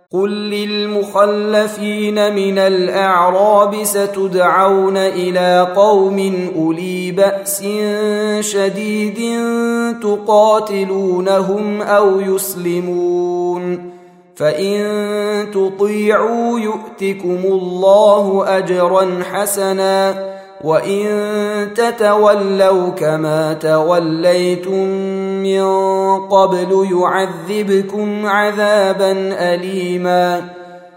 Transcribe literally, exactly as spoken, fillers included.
قل للمخلفين من الأعراب ستدعون إلى قوم أولي بأس شديد تقاتلونهم أو يسلمون، فإن تطيعوا يؤتكم الله أجرا حسنا، وإن تتولوا كما توليتم من قبل يعذبكم عذابا أليما.